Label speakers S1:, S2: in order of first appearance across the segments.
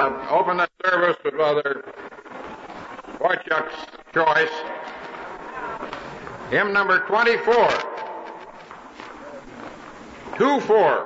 S1: Open the service with Brother Wojciech's choice. Hymn number 24. 2-4.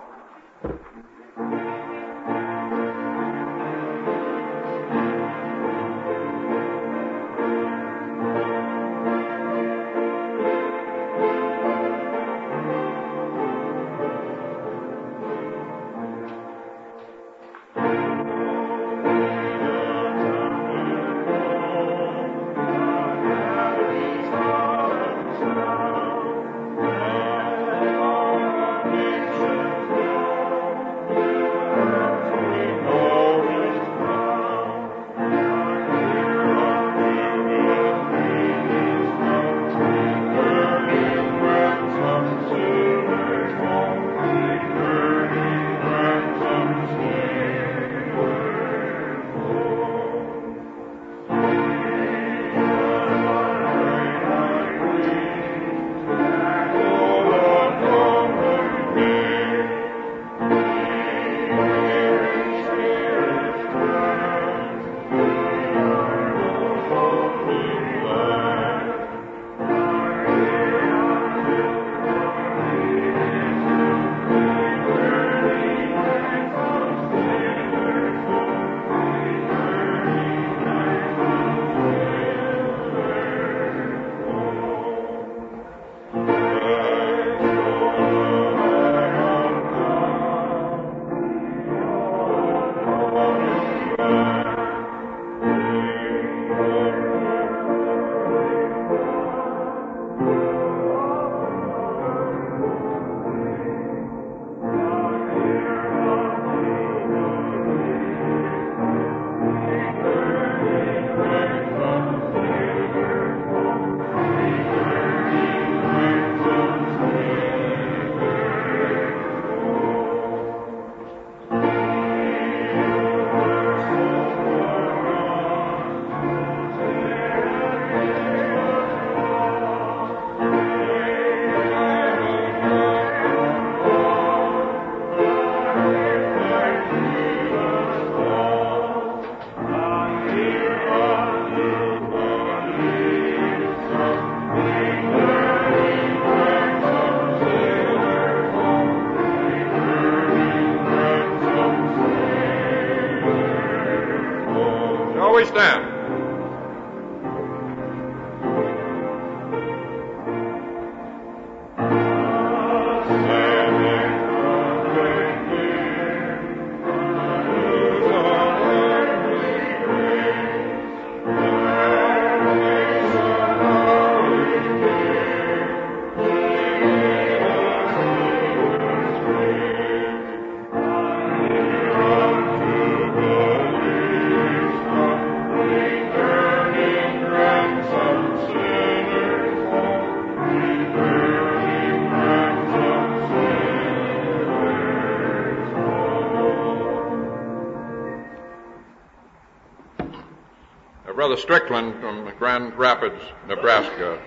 S1: Brother Strickland from Grand Rapids, Nebraska,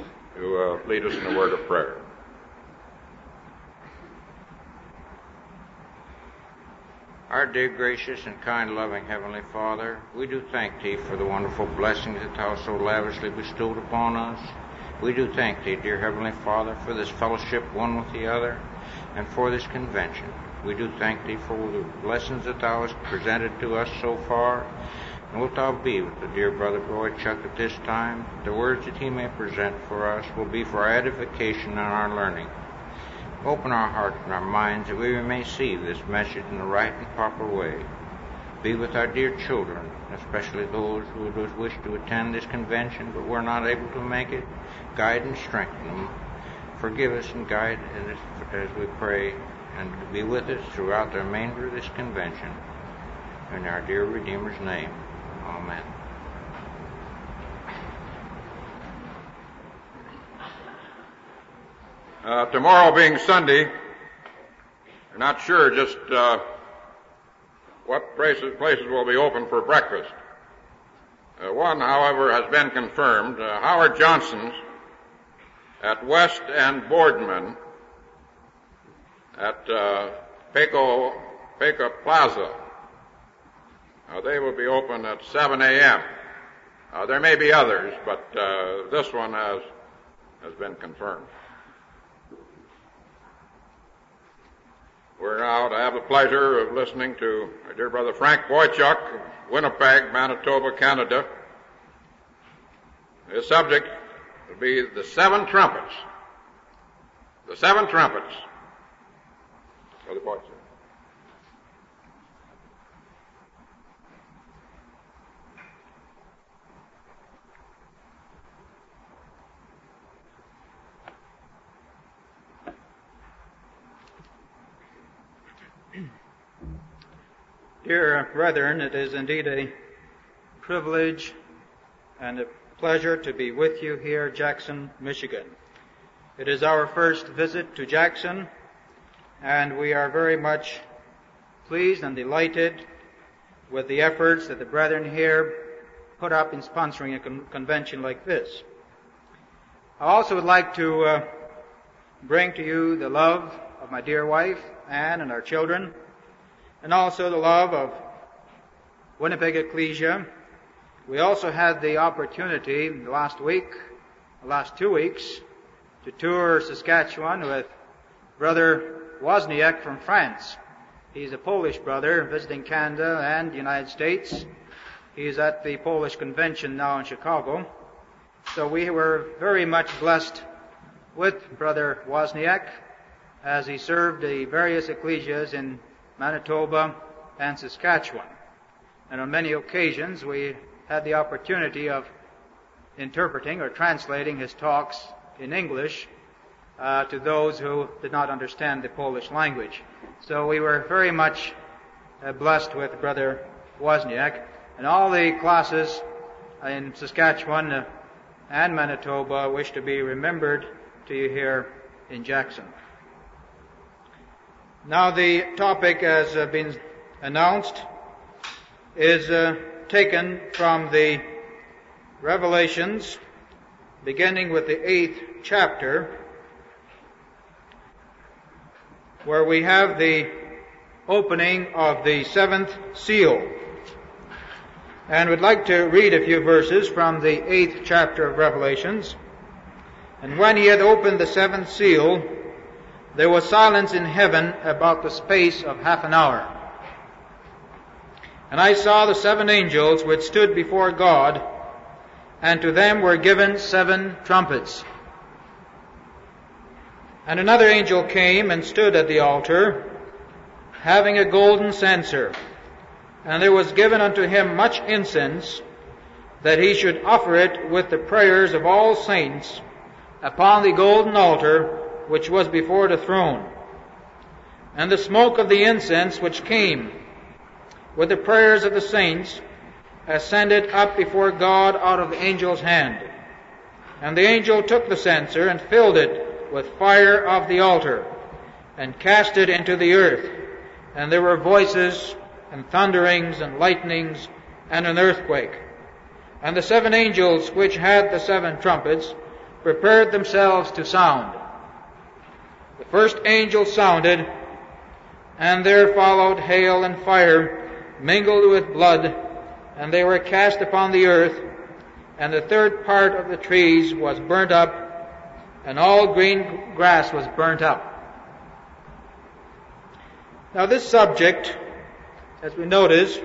S1: to lead us in a word of prayer.
S2: Our dear, gracious, and kind, loving Heavenly Father, we do thank Thee for the wonderful blessings that Thou so lavishly bestowed upon us. We do thank Thee, dear Heavenly Father, for this fellowship one with the other, and for this convention. We do thank Thee for the blessings that Thou hast presented to us so far. And wilt Thou be with the dear brother Wojciech at this time? The words that he may present for us will be for our edification and our learning. Open our hearts and our minds that we may see this message in the right and proper way. Be with our dear children, especially those who would wish to attend this convention but were not able to make it. Guide and strengthen them. Forgive us and guide us as we pray, and be with us throughout the remainder of this convention. In our dear Redeemer's name. Amen.
S1: Tomorrow being Sunday, we're not sure just what places will be open for breakfast. One, however, has been confirmed. Howard Johnson's at West and Boardman at Pecos Plaza They will be open at 7 a.m. There may be others, but this one has been confirmed. We're now to have the pleasure of listening to our dear brother Frank Boychuk of Winnipeg, Manitoba, Canada. His subject will be the seven trumpets. The seven trumpets. Brother Boychuk.
S3: Dear brethren, it is indeed a privilege and a pleasure to be with you here, Jackson, Michigan. It is our first visit to Jackson, and we are very much pleased and delighted with the efforts that the brethren here put up in sponsoring a convention like this. I also would like to bring to you the love of my dear wife, Anne, and our children, and also the love of Winnipeg Ecclesia. We also had the opportunity the last 2 weeks, to tour Saskatchewan with Brother Wozniak from France. He's a Polish brother visiting Canada and the United States. He's at the Polish Convention now in Chicago. So we were very much blessed with Brother Wozniak as he served the various ecclesias in Manitoba and Saskatchewan. And on many occasions we had the opportunity of interpreting or translating his talks in English to those who did not understand the Polish language. So we were very much blessed with Brother Wozniak. And all the classes in Saskatchewan and Manitoba wish to be remembered to you here in Jackson. Now the topic, as been announced, is taken from the Revelations, beginning with the 8th chapter, where we have the opening of the 7th seal. And would like to read a few verses from the 8th chapter of Revelations. And when he had opened the 7th seal, there was silence in heaven about the space of half an hour. And I saw the 7 angels which stood before God, and to them were given 7 trumpets. And another angel came and stood at the altar, having a golden censer. And there was given unto him much incense, that he should offer it with the prayers of all saints upon the golden altar which was before the throne. And the smoke of the incense which came with the prayers of the saints ascended up before God out of the angel's hand. And the angel took the censer and filled it with fire of the altar, and cast it into the earth. And there were voices and thunderings and lightnings and an earthquake. And the 7 angels which had the 7 trumpets prepared themselves to sound. The first angel sounded, and there followed hail and fire mingled with blood, and they were cast upon the earth, and the third part of the trees was burnt up, and all green grass was burnt up. Now this subject, as we notice,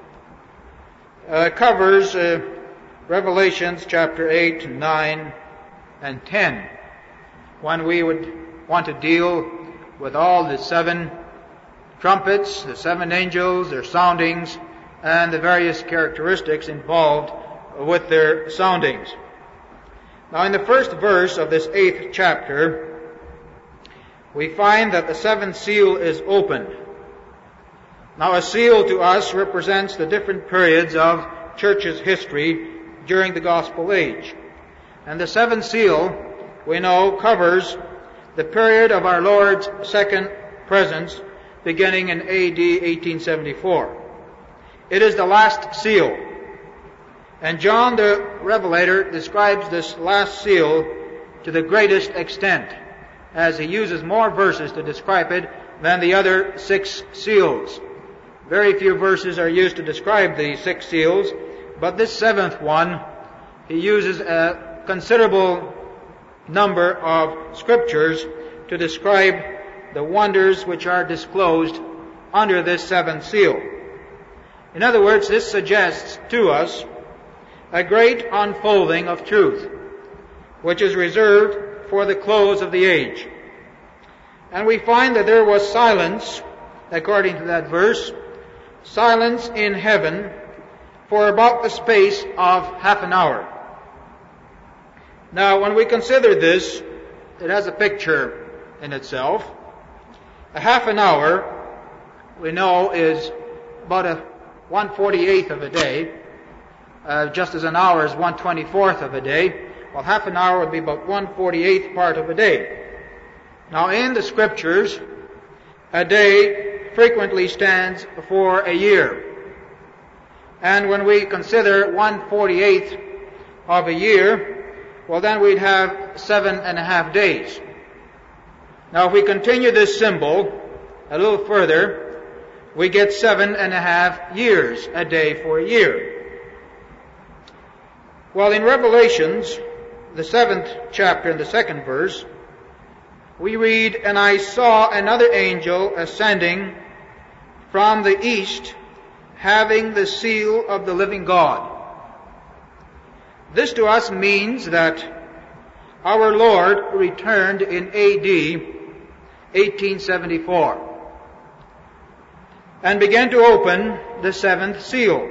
S3: covers Revelations chapter 8, 9, and 10, when we would want to deal with all the 7 trumpets, the 7 angels, their soundings, and the various characteristics involved with their soundings. Now in the first verse of this 8th chapter, we find that the 7th seal is opened. Now a seal to us represents the different periods of church's history during the gospel age. And the 7th seal, we know, covers the period of our Lord's second presence, beginning in AD 1874. It is the last seal. And John the Revelator describes this last seal to the greatest extent, as he uses more verses to describe it than the other 6 seals. Very few verses are used to describe the 6 seals, but this 7th one, he uses a considerable number of scriptures to describe the wonders which are disclosed under this 7th seal. In other words, this suggests to us a great unfolding of truth, which is reserved for the close of the age. And we find that there was silence, according to that verse, silence in heaven for about the space of half an hour. Now, when we consider this, it has a picture in itself. A half an hour, we know, is about a 1/48th of a day, just as an hour is 1/24th of a day. Well, half an hour would be about 1/48th part of a day. Now, in the Scriptures, a day frequently stands for a year. And when we consider 1/48th of a year, well, then we'd have 7.5 days. Now, if we continue this symbol a little further, we get 7.5 years, a day for a year. Well, in Revelations, the 7th chapter and the 2nd verse, we read, "And I saw another angel ascending from the east, having the seal of the living God." This to us means that our Lord returned in AD 1874 and began to open the 7th seal.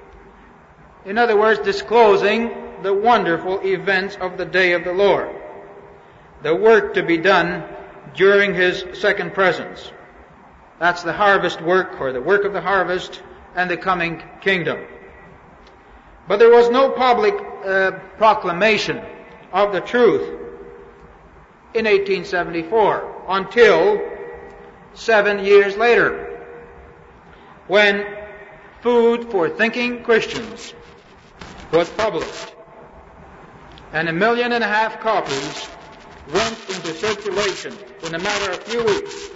S3: In other words, disclosing the wonderful events of the day of the Lord, the work to be done during His second presence. That's the harvest work, or the work of the harvest, and the coming kingdom. But there was no public proclamation of the truth in 1874 until 7 years later, when Food for Thinking Christians was published, and 1.5 million copies went into circulation in a matter of a few weeks.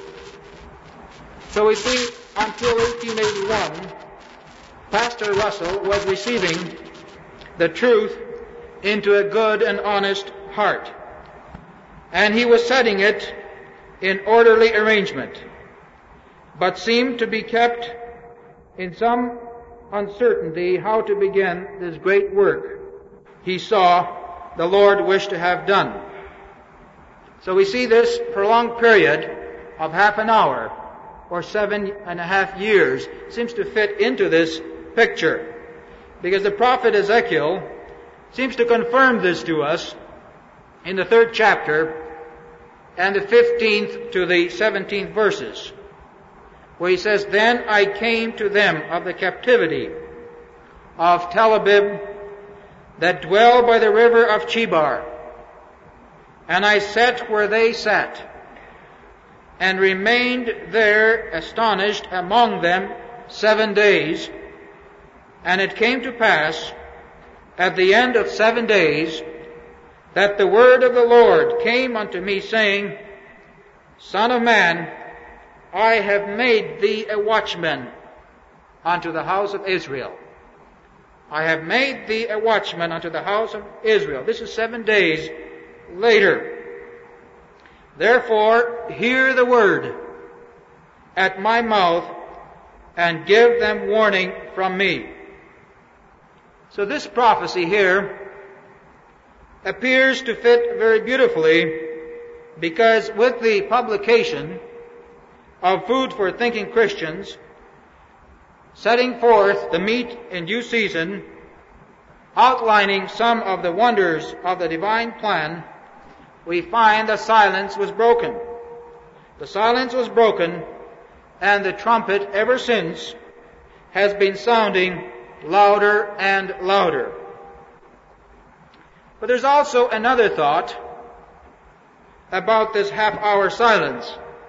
S3: So we see, until 1881, Pastor Russell was receiving the truth into a good and honest heart, and he was setting it in orderly arrangement, but seemed to be kept in some uncertainty how to begin this great work he saw the Lord wished to have done. So we see this prolonged period of half an hour, or 7.5 years, seems to fit into this picture, because the prophet Ezekiel seems to confirm this to us in the 3rd chapter and the 15th to the 17th verses, where he says, "Then I came to them of the captivity of Tel Abib that dwell by the river of Chebar, and I sat where they sat, and remained there astonished among them 7 days. And it came to pass at the end of 7 days that the word of the Lord came unto me, saying, Son of man, I have made thee a watchman unto the house of Israel." I have made thee a watchman unto the house of Israel. This is 7 days later. "Therefore hear the word at my mouth, and give them warning from me." So this prophecy here appears to fit very beautifully, because with the publication of Food for Thinking Christians, setting forth the meat in due season, outlining some of the wonders of the divine plan, we find the silence was broken. The silence was broken, and the trumpet ever since has been sounding louder and louder. But there's also another thought about this half-hour silence.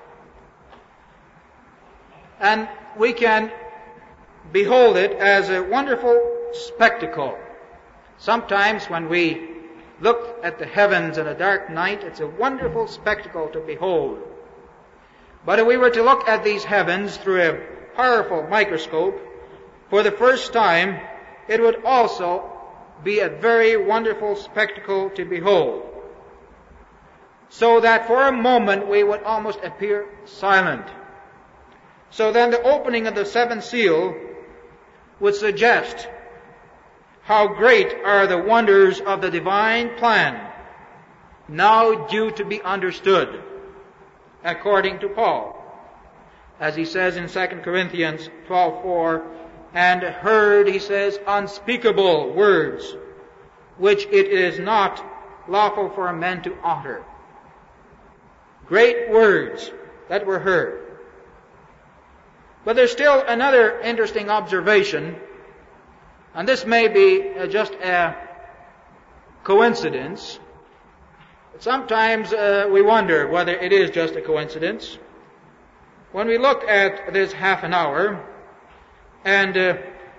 S3: And we can behold it as a wonderful spectacle. Sometimes when we look at the heavens in a dark night, it's a wonderful spectacle to behold. But if we were to look at these heavens through a powerful microscope, for the first time, it would also be a very wonderful spectacle to behold. So that for a moment we would almost appear silent. So then the opening of the seventh seal would suggest how great are the wonders of the divine plan, now due to be understood, according to Paul. As he says in 2 Corinthians 12:4, and heard, he says, unspeakable words, which it is not lawful for a man to utter. Great words that were heard. But there's still another interesting observation, and this may be just a coincidence. Sometimes we wonder whether it is just a coincidence. When we look at this half an hour, and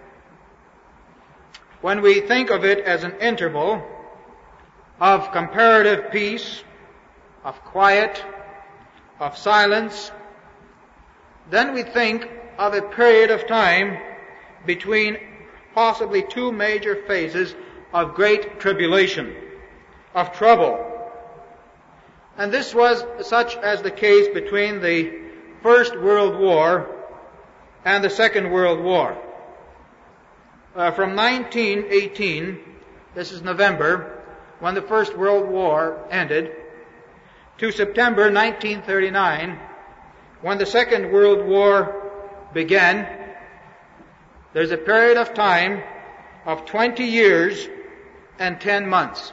S3: when we think of it as an interval of comparative peace, of quiet, of silence, then we think of a period of time between possibly two major phases of great tribulation, of trouble. And this was such as the case between the First World War and the Second World War. From 1918, this is November, when the First World War ended, to September 1939, when the Second World War began, there's a period of time of 20 years and 10 months.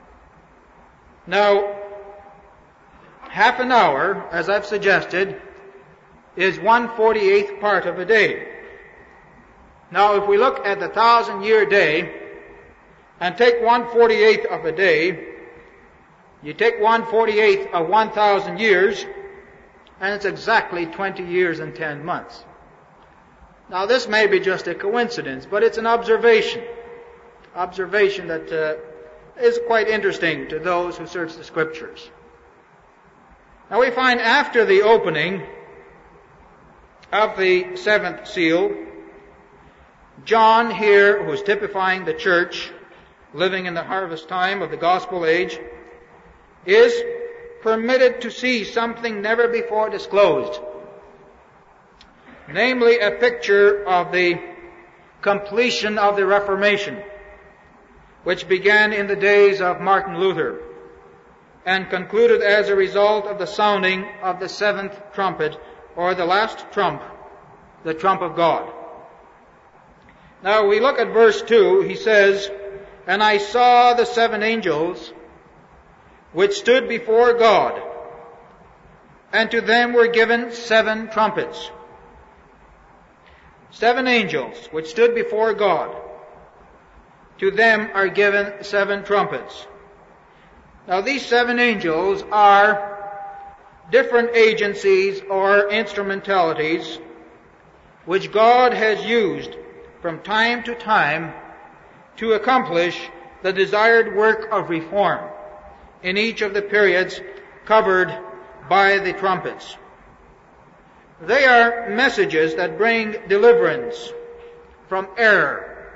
S3: Now, half an hour, as I've suggested, is 1/48th part of a day. Now, if we look at the 1,000-year day and take 1/48th of a day, you take 1/48th of 1,000 years, and it's exactly 20 years and 10 months. Now, this may be just a coincidence, but it's an observation that is quite interesting to those who search the Scriptures. Now, we find after the opening of the seventh seal, John here, who's typifying the church living in the harvest time of the gospel age, is permitted to see something never before disclosed, namely a picture of the completion of the Reformation, which began in the days of Martin Luther and concluded as a result of the sounding of the seventh trumpet, or the last trump, the trump of God. Now we look at verse 2, he says, and I saw the seven angels which stood before God, and to them were given seven trumpets. 7 angels which stood before God, to them are given 7 trumpets. Now these 7 angels are different agencies or instrumentalities which God has used from time to time to accomplish the desired work of reform in each of the periods covered by the trumpets. They are messages that bring deliverance from error,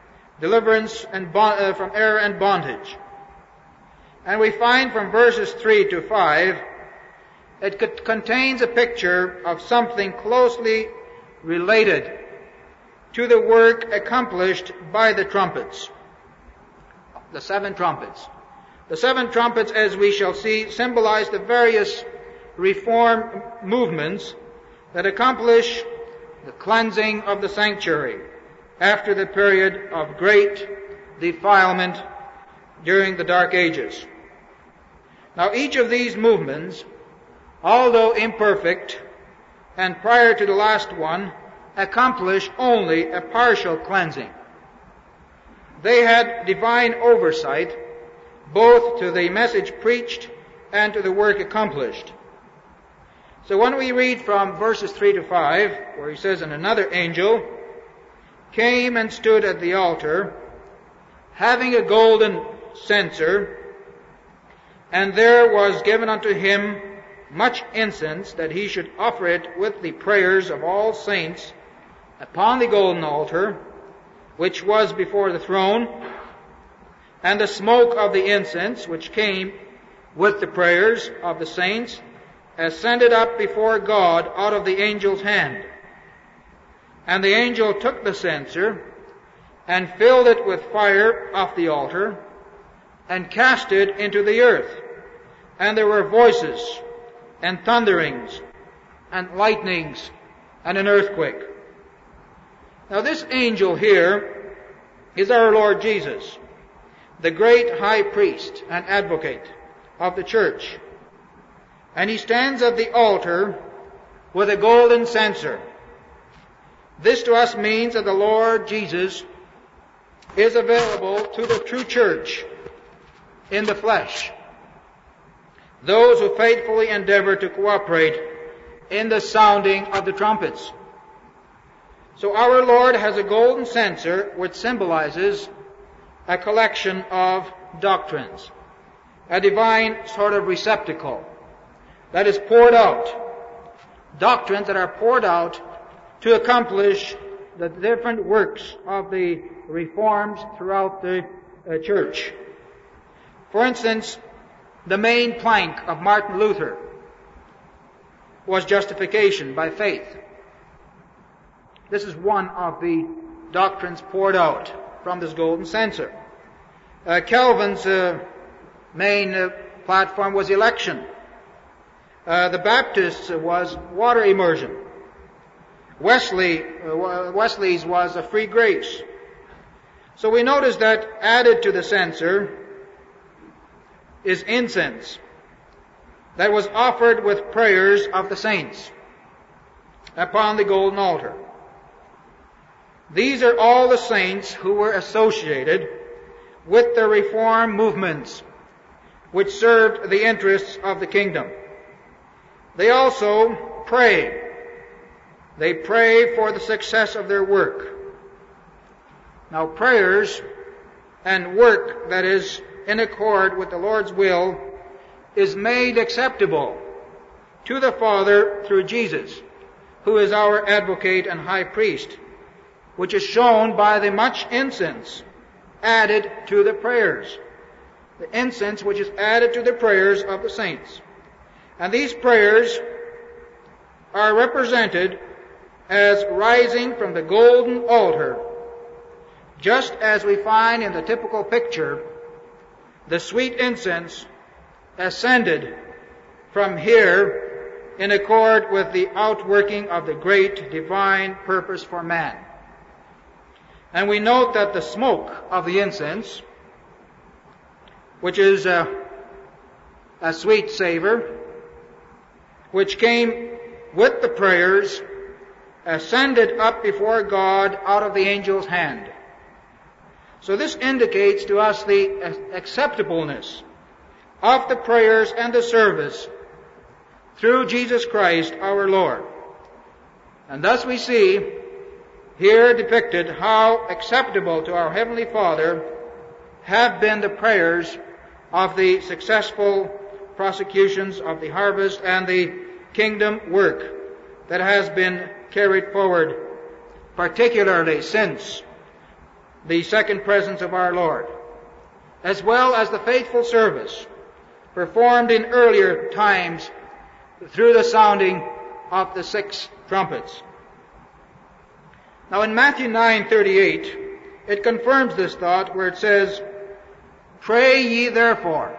S3: from error and bondage. And we find from verses 3 to 5, it contains a picture of something closely related to the work accomplished by the trumpets, the 7 trumpets. The 7 trumpets, as we shall see, symbolize the various reform movements that accomplish the cleansing of the sanctuary after the period of great defilement during the Dark Ages. Now each of these movements, although imperfect and prior to the last one, accomplish only a partial cleansing. They had divine oversight both to the message preached and to the work accomplished. So when we read from verses 3 to 5, where he says, and another angel came and stood at the altar, having a golden censer, and there was given unto him much incense, that he should offer it with the prayers of all saints upon the golden altar, which was before the throne, and the smoke of the incense, which came with the prayers of the saints, ascended up before God out of the angel's hand. And the angel took the censer, and filled it with fire off the altar, and cast it into the earth. And there were voices, and thunderings, and lightnings, and an earthquake. Now this angel here is our Lord Jesus, the great high priest and advocate of the church. And he stands at the altar with a golden censer. This to us means that the Lord Jesus is available to the true church in the flesh, those who faithfully endeavor to cooperate in the sounding of the trumpets. So our Lord has a golden censer which symbolizes a collection of doctrines, a divine sort of receptacle that is poured out, doctrines that are poured out to accomplish the different works of the reforms throughout the church. For instance, the main plank of Martin Luther was justification by faith. This is one of the doctrines poured out from this golden censer. Calvin's main platform was election. The Baptists was water immersion. Wesley's was a free grace. So we notice that added to the censer is incense that was offered with prayers of the saints upon the golden altar. These are all the saints who were associated with the reform movements which served the interests of the kingdom. They also pray. They pray for the success of their work. Now, prayers and work that is in accord with the Lord's will is made acceptable to the Father through Jesus, who is our advocate and high priest, which is shown by the much incense added to the prayers. The incense which is added to the prayers of the saints. And these prayers are represented as rising from the golden altar, just as we find in the typical picture the sweet incense ascended from here in accord with the outworking of the great divine purpose for man. And we note that the smoke of the incense, which is a sweet savor, which came with the prayers, ascended up before God out of the angel's hand. So this indicates to us the acceptableness of the prayers and the service through Jesus Christ our Lord. And thus we see here depicted how acceptable to our Heavenly Father have been the prayers of the successful prosecutions of the harvest and the kingdom work that has been carried forward, particularly since the second presence of our Lord, as well as the faithful service performed in earlier times through the sounding of the 6 trumpets. Now in Matthew 9:38, it confirms this thought where it says, "Pray ye therefore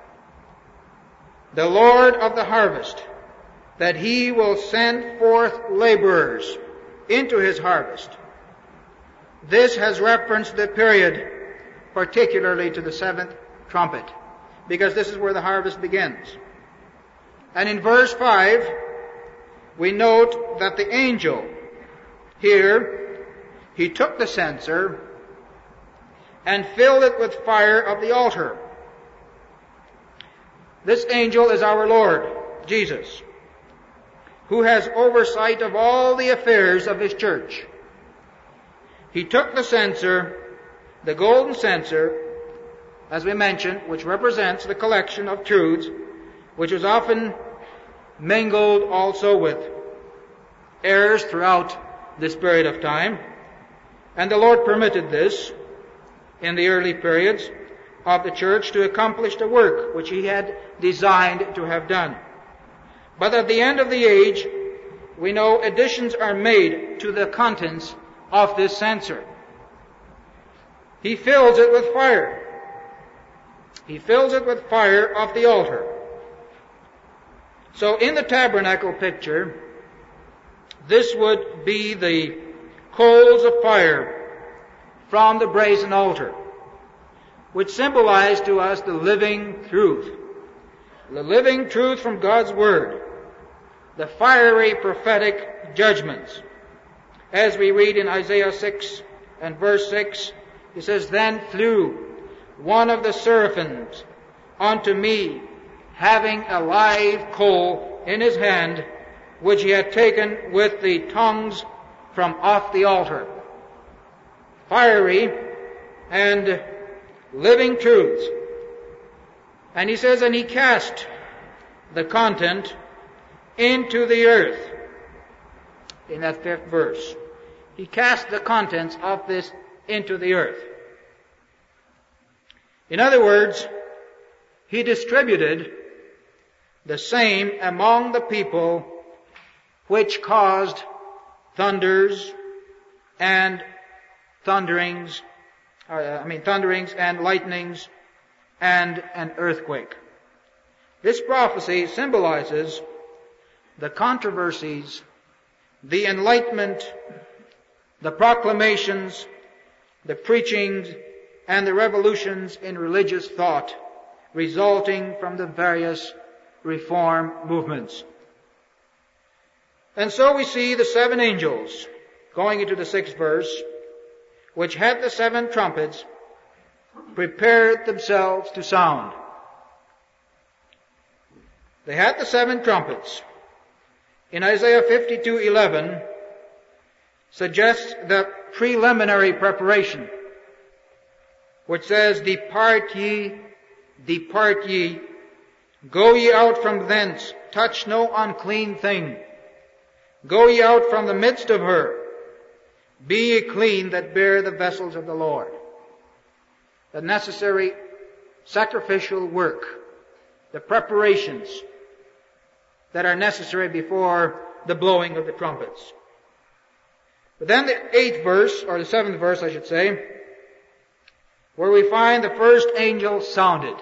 S3: the Lord of the harvest, that he will send forth laborers into his harvest." This has reference to the period, particularly to the 7th trumpet, because this is where the harvest begins. And in verse 5, we note that the angel here, he took the censer and filled it with fire of the altar. This angel is our Lord Jesus, who has oversight of all the affairs of his church. He took the censer, the golden censer, as we mentioned, which represents the collection of truths, which was often mingled also with errors throughout this period of time. And the Lord permitted this in the early periods of the church to accomplish the work which He had designed to have done. But at the end of the age, we know additions are made to the contents of this censer. He fills it with fire. He fills it with fire of the altar. So in the tabernacle picture, this would be the coals of fire from the brazen altar, which symbolize to us the living truth from God's Word, the fiery prophetic judgments. As we read in Isaiah 6 and verse 6, it says, "Then flew one of the seraphims unto me, having a live coal in his hand, which he had taken with the tongues from off the altar." Fiery and living truths. And he says, and he cast the content into the earth. In that 5th verse. He cast the contents of this into the earth. In other words, He distributed the same among the people, which caused thunderings and lightnings and an earthquake. This prophecy symbolizes the controversies, the enlightenment, the proclamations, the preachings, and the revolutions in religious thought resulting from the various reform movements. And so we see the 7 angels, going into the 6th verse, which had the 7 trumpets, prepared themselves to sound. They had the 7 trumpets. In Isaiah 52:11 suggests the preliminary preparation, which says, depart ye, go ye out from thence, touch no unclean thing. Go ye out from the midst of her, be ye clean that bear the vessels of the Lord. The necessary sacrificial work, the preparations that are necessary before the blowing of the trumpets. But then the 8th verse, or the 7th verse I should say, where we find the first angel sounded.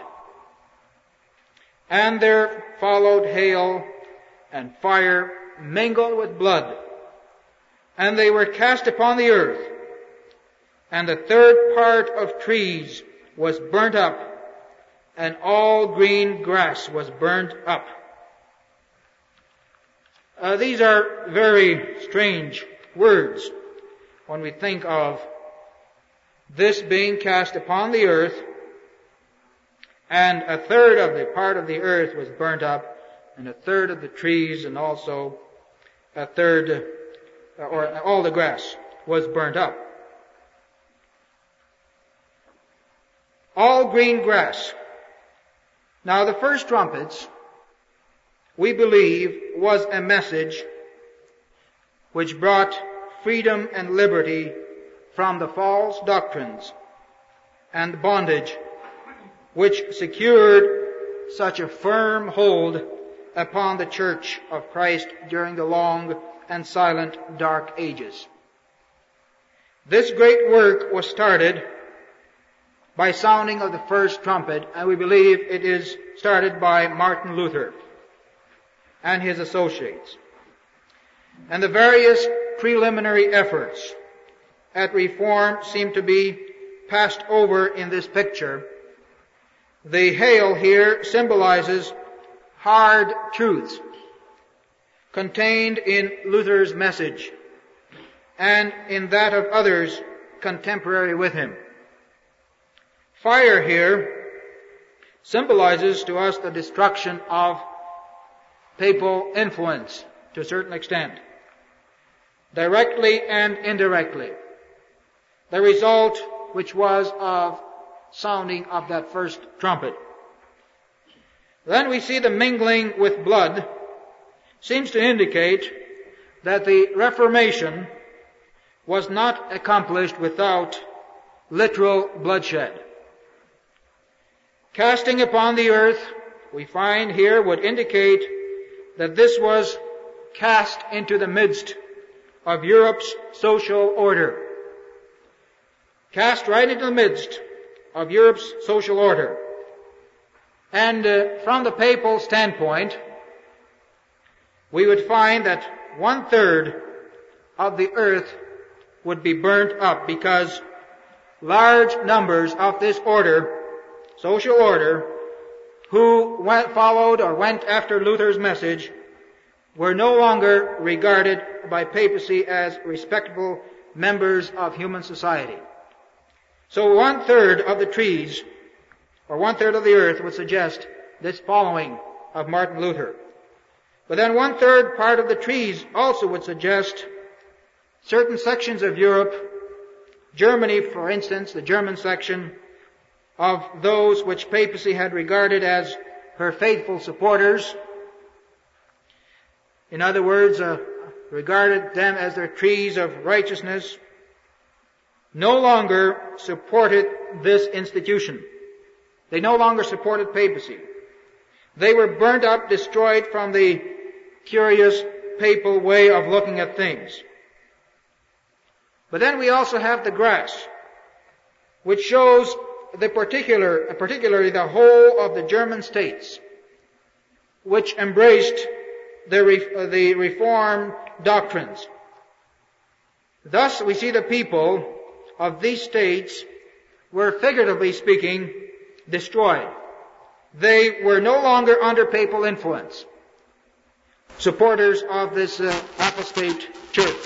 S3: And there followed hail and fire mingled with blood. And they were cast upon the earth. And the 3rd part of trees was burnt up, and all green grass was burnt up. These are very strange words when we think of this being cast upon the earth, and a 3rd of the part of the earth was burnt up, and a 3rd of the trees, and also a 3rd, or all the grass was burnt up. All green grass. Now the first trumpets, we believe, was a message which brought freedom and liberty from the false doctrines and bondage which secured such a firm hold upon the Church of Christ during the long and silent dark ages. This great work was started by sounding of the first trumpet, and we believe it is started by Martin Luther and his associates. And the various preliminary efforts at reform seem to be passed over in this picture. The hail here symbolizes hard truths contained in Luther's message and in that of others contemporary with him. Fire here symbolizes to us the destruction of papal influence to a certain extent, directly and indirectly. The result which was of sounding of that first trumpet. Then we see the mingling with blood seems to indicate that the Reformation was not accomplished without literal bloodshed. Casting upon the earth, we find here, would indicate that this was cast into the midst of Europe's social order. Cast right into the midst of Europe's social order. And from the papal standpoint, we would find that 1/3 of the earth would be burnt up, because large numbers of this order, social order, who followed or went after Luther's message, were no longer regarded by papacy as respectable members of human society. So 1/3 of the trees, or 1/3 of the earth, would suggest this following of Martin Luther. But then 1/3 part of the trees also would suggest certain sections of Europe, Germany, for instance, the German section, of those which papacy had regarded as her faithful supporters. In other words, regarded them as their trees of righteousness, no longer supported this institution. They no longer supported papacy. They were burnt up, destroyed from the curious papal way of looking at things. But then we also have the grass, which shows particularly the whole of the German states, which embraced the Reformed doctrines. Thus we see the people of these states were, figuratively speaking, destroyed. They were no longer under papal influence, supporters of this apostate church.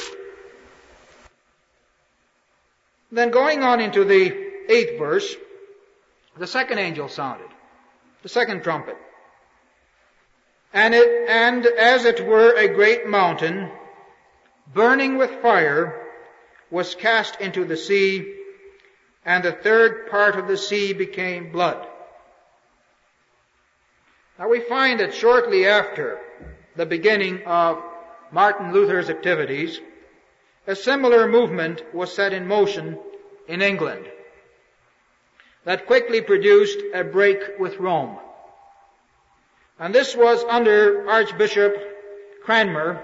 S3: Then going on into the 8th verse, the second angel sounded, the second trumpet. And as it were a great mountain, burning with fire, was cast into the sea, and the 3rd part of the sea became blood. Now we find that shortly after the beginning of Martin Luther's activities, a similar movement was set in motion in England that quickly produced a break with Rome. And this was under Archbishop Cranmer.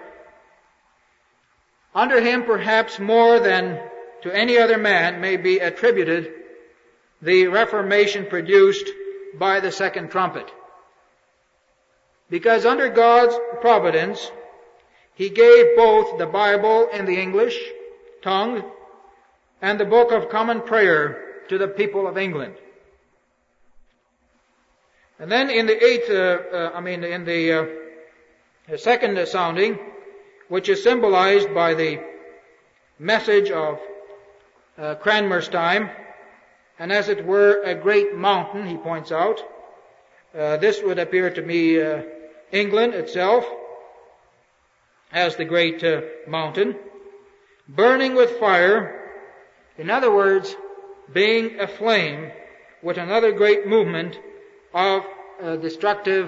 S3: Under him, perhaps more than to any other man, may be attributed the Reformation produced by the second trumpet. Because under God's providence, He gave both the Bible in the English tongue and the Book of Common Prayer to the people of England. And then in the second sounding, which is symbolized by the message of Cranmer's time, and as it were a great mountain, he points out, this would appear to me England itself as the great mountain, burning with fire, in other words, being aflame with another great movement of destructive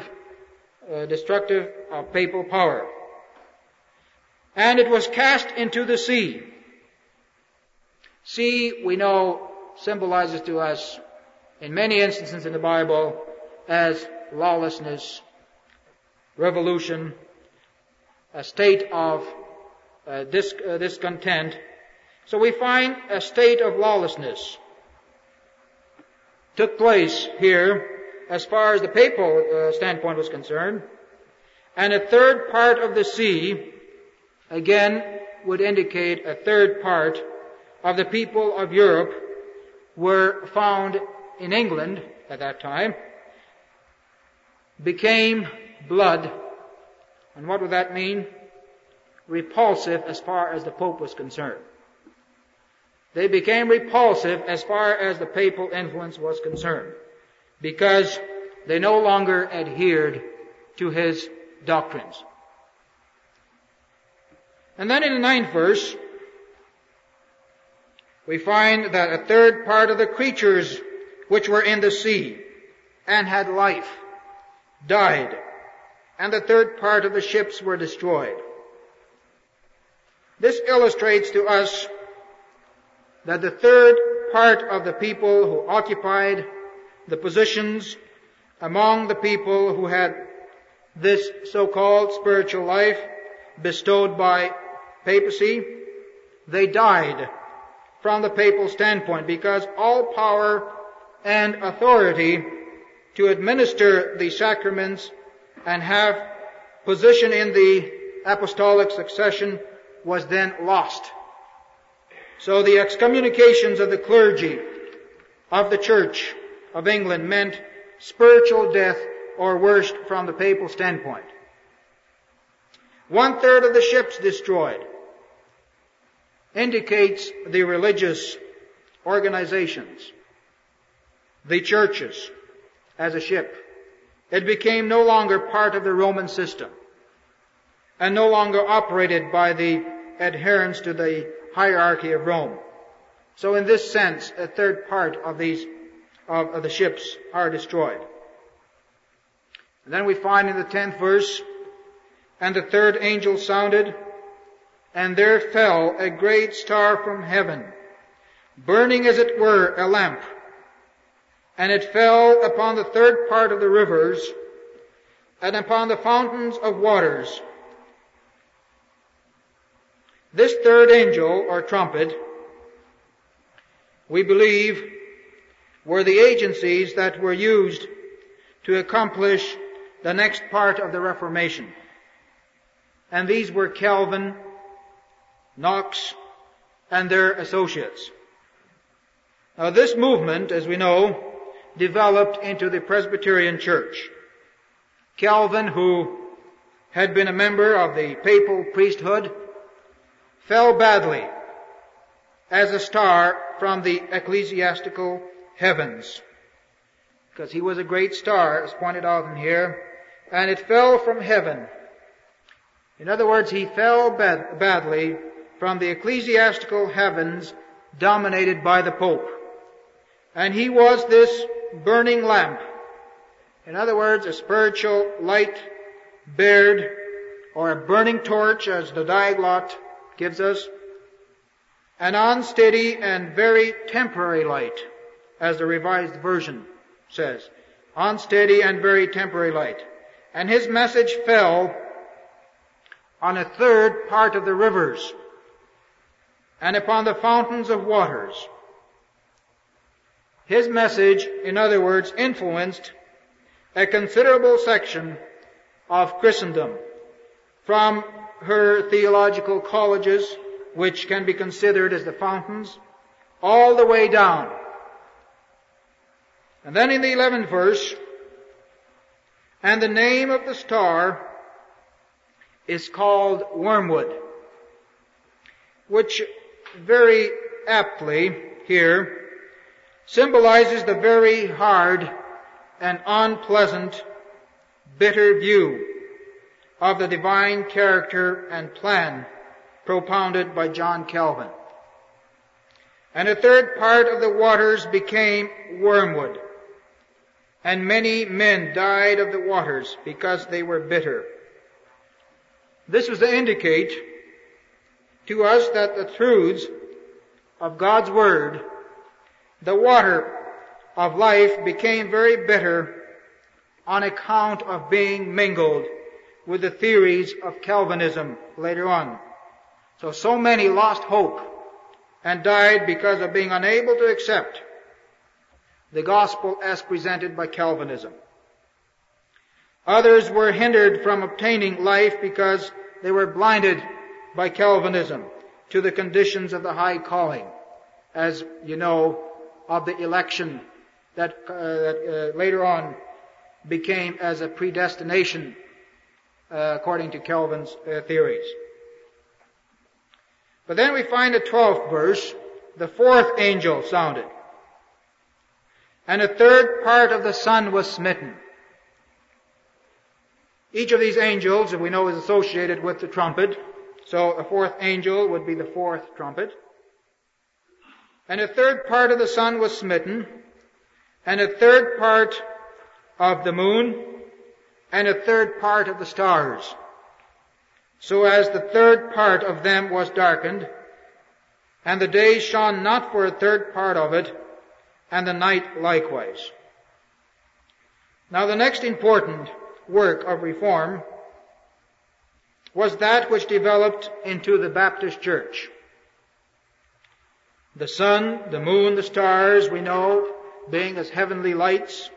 S3: papal power. And it was cast into the sea. Sea, we know, symbolizes to us in many instances in the Bible as lawlessness, revolution, a state of discontent. So we find a state of lawlessness took place here as far as the papal standpoint was concerned. And a 3rd part of the sea, again, would indicate a 3rd part of the people of Europe were found in England at that time, became blood. And what would that mean? Repulsive as far as the Pope was concerned. They became repulsive as far as the papal influence was concerned, because they no longer adhered to his doctrines. And then in the 9th verse, we find that a 3rd part of the creatures which were in the sea and had life died,
S4: and the third part of the ships were destroyed. This illustrates to us that the third part of the people who occupied the positions among the people who had this so-called spiritual life bestowed by papacy, they died from the papal standpoint, because all power and authority to administer the sacraments and have position in the apostolic succession was then lost. So the excommunications of the clergy of the Church of England meant spiritual death or worse from the papal standpoint. 1/3 of the ships destroyed indicates the religious organizations, the churches as a ship. It became no longer part of the Roman system and no longer operated by the adherents to the hierarchy of Rome. So in this sense, a third part of the ships are destroyed. And then we find in the 10th verse, "And the third angel sounded, and there fell a great star from heaven, burning as it were a lamp. And it fell upon the third part of the rivers, and upon the fountains of waters." This third angel, or trumpet, we believe, were the agencies that were used to accomplish the next part of the Reformation. And these were Calvin, Knox, and their associates. Now this movement, as we know, developed into the Presbyterian Church. Calvin, who had been a member of the papal priesthood, fell badly as a star from the ecclesiastical heavens, because he was a great star, as pointed out in here, and it fell from heaven. In other words, he fell badly from the ecclesiastical heavens dominated by the Pope. And he was this burning lamp. In other words, a spiritual light bared, or a burning torch, as the Diaglott gives us, an unsteady and very temporary light, as the Revised Version says. Unsteady and very temporary light. And his message fell on a third part of the rivers and upon the fountains of waters. His message, in other words, influenced a considerable section of Christendom, from her theological colleges, which can be considered as the fountains, all the way down. And then in the 11th verse, "And the name of the star is called Wormwood," which very aptly here symbolizes the very hard and unpleasant, bitter view of the divine character and plan propounded by John Calvin. "And a third part of the waters became wormwood, and many men died of the waters because they were bitter." This was to indicate to us that the truths of God's Word, the water of life, became very bitter on account of being mingled with the theories of Calvinism later on. So many lost hope and died because of being unable to accept the gospel as presented by Calvinism. Others were hindered from obtaining life because they were blinded by Calvinism to the conditions of the high calling, as you know, of the election that later on became as a predestination according to Calvin's theories. But then we find the 12th verse, "The fourth angel sounded, and a third part of the sun was smitten." Each of these angels, we know, is associated with the trumpet. So a fourth angel would be the fourth trumpet. "And a third part of the sun was smitten, and a third part of the moon, and a third part of the stars, so as the third part of them was darkened, and the day shone not for a third part of it, and the night likewise. Now the next important work of reform was that which developed into the Baptist Church. The sun, the moon, the stars, we know, being as heavenly lights,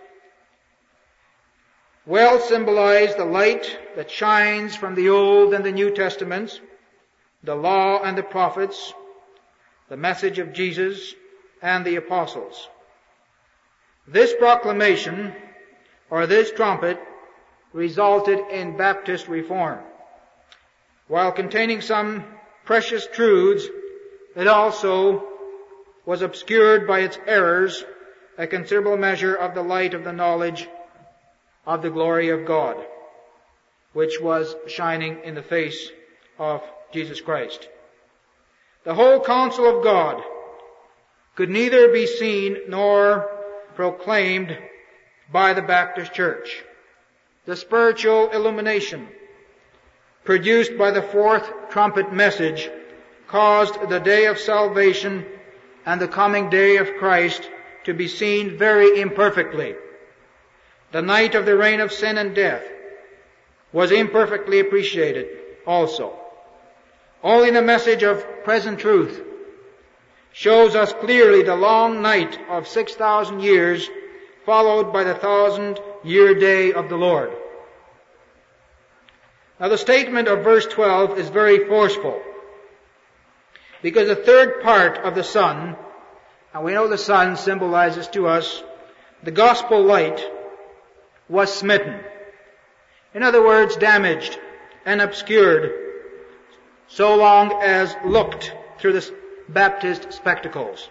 S4: well symbolize the light that shines from the Old and the New Testaments, the law and the prophets, the message of Jesus and the apostles. This proclamation, or this trumpet, resulted in Baptist reform. While containing some precious truths, it also was obscured by its errors a considerable measure of the light of the knowledge of the glory of God, which was shining in the face of Jesus Christ. The whole counsel of God could neither be seen nor proclaimed by the Baptist Church. The spiritual illumination produced by the fourth trumpet message caused the day of salvation and the coming day of Christ to be seen very imperfectly. The night of the reign of sin and death was imperfectly appreciated also. Only the message of present truth shows us clearly the long night of 6,000 years followed by the 1,000-year day of the Lord. Now the statement of verse 12 is very forceful, because the third part of the sun, and we know the sun symbolizes to us the gospel light, was smitten. In other words, damaged and obscured, so long as looked through the Baptist spectacles.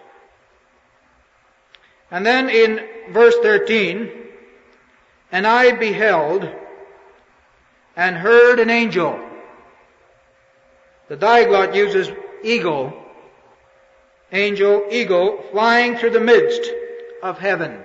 S4: And then in verse 13, and I beheld and heard an angel. The Diaglott uses eagle, angel, eagle, flying through the midst of heaven,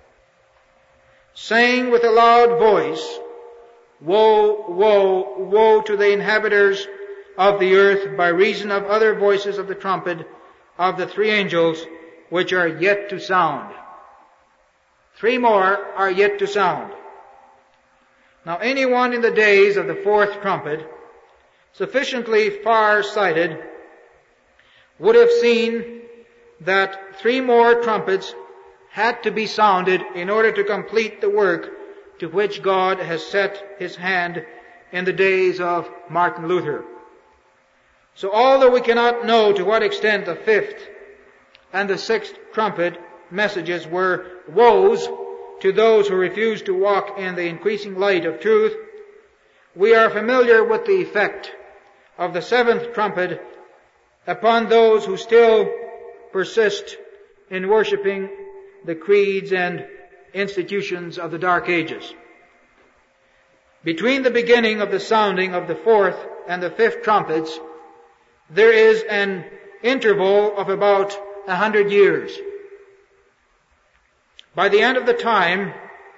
S4: saying with a loud voice, Woe, woe, woe to the inhabitants of the earth by reason of other voices of the trumpet of the three angels which are yet to sound. 3 more are yet to sound. Now anyone in the days of the fourth trumpet, sufficiently far-sighted, would have seen that 3 more trumpets had to be sounded in order to complete the work to which God has set His hand in the days of Martin Luther. So although we cannot know to what extent the 5th and the 6th trumpet messages were woes to those who refused to walk in the increasing light of truth, we are familiar with the effect of the 7th trumpet upon those who still persist in worshipping the creeds and institutions of the Dark Ages. Between the beginning of the sounding of the 4th and the 5th trumpets, there is an interval of about 100 years. By the end of this time,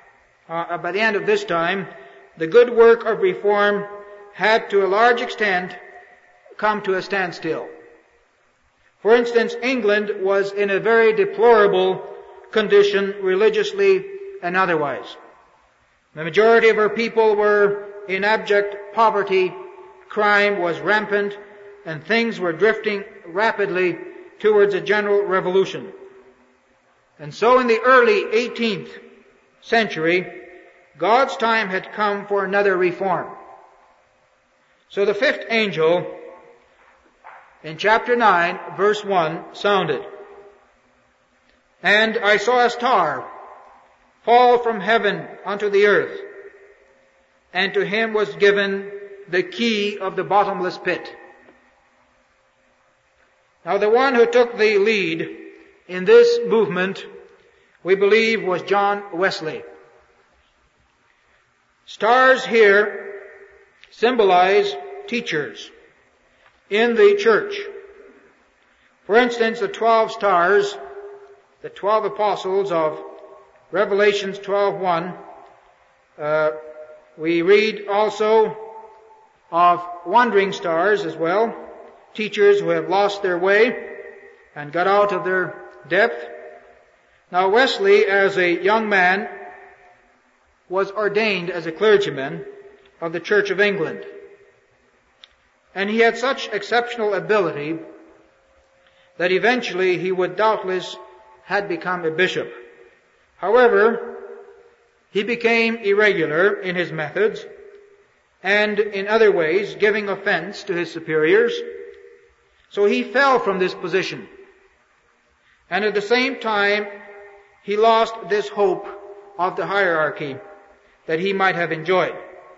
S4: the good work of reform had to a large extent come to a standstill. For instance, England was in a very deplorable condition religiously and otherwise. The majority of her people were in abject poverty, crime was rampant, and things were drifting rapidly towards a general revolution. And so in the early 18th century, God's time had come for another reform. So the 5th angel in chapter 9, verse 1, sounded. And I saw a star fall from heaven unto the earth, and to him was given the key of the bottomless pit. Now the one who took the lead in this movement, we believe, was John Wesley. Stars here symbolize teachers in the church. For instance, the 12 stars, the 12 apostles of Revelations 12:1, We read also of wandering stars as well, teachers who have lost their way and got out of their depth. Now Wesley, as a young man, was ordained as a clergyman of the Church of England. And he had such exceptional ability that eventually he would doubtless have become a bishop. However, he became irregular in his methods and in other ways giving offense to his superiors. So he fell from this position. And at the same time, he lost this hope of the hierarchy that he might have enjoyed.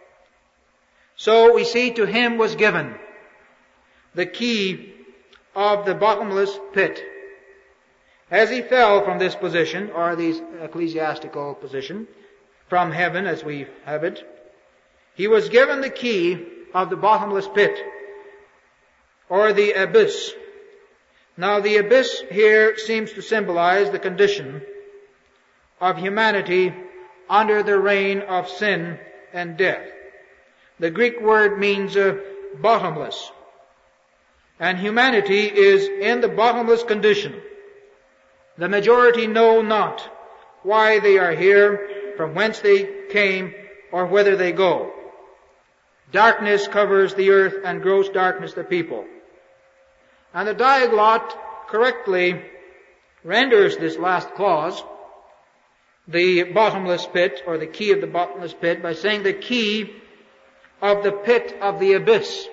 S4: So we see to him was given the key of the bottomless pit. As he fell from this position, or the ecclesiastical position, from heaven as we have it, he was given the key of the bottomless pit, or the abyss. Now the abyss here seems to symbolize the condition of humanity under the reign of sin and death. The Greek word means bottomless. And humanity is in the bottomless condition. The majority know not why they are here, from whence they came, or whither they go. Darkness covers the earth, and gross darkness the people. And the Diaglott correctly renders this last clause, the bottomless pit, or the key of the bottomless pit, by saying the key of the pit of the abyss.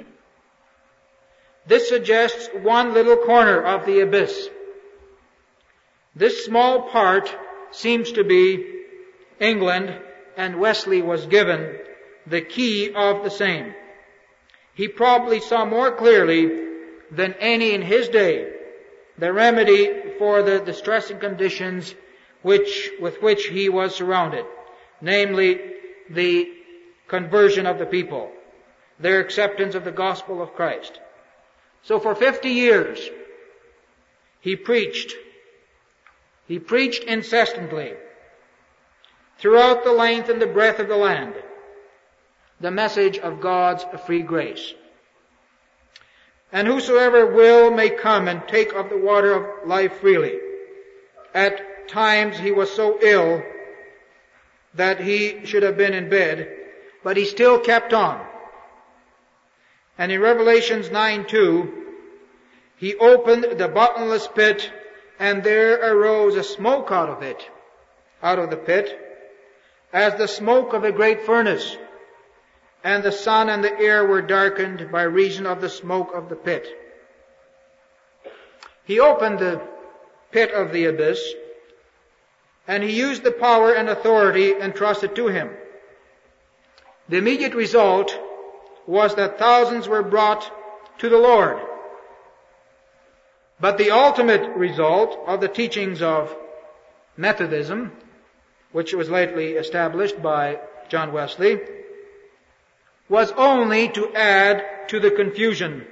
S4: This suggests one little corner of the abyss. This small part seems to be England, and Wesley was given the key of the same. He probably saw more clearly than any in his day the remedy for the distressing conditions with which he was surrounded, namely the conversion of the people, their acceptance of the gospel of Christ. So for 50 years, he preached incessantly throughout the length and the breadth of the land the message of God's free grace. And whosoever will may come and take of the water of life freely. At times he was so ill that he should have been in bed, but he still kept on. And in Revelations 9:2, he opened the bottomless pit, and there arose a smoke out of it, out of the pit, as the smoke of a great furnace. And the sun and the air were darkened by reason of the smoke of the pit. He opened the pit of the abyss, and he used the power and authority entrusted to him. The immediate result was that thousands were brought to the Lord. But the ultimate result of the teachings of Methodism, which was lately established by John Wesley, was only to add to the confusion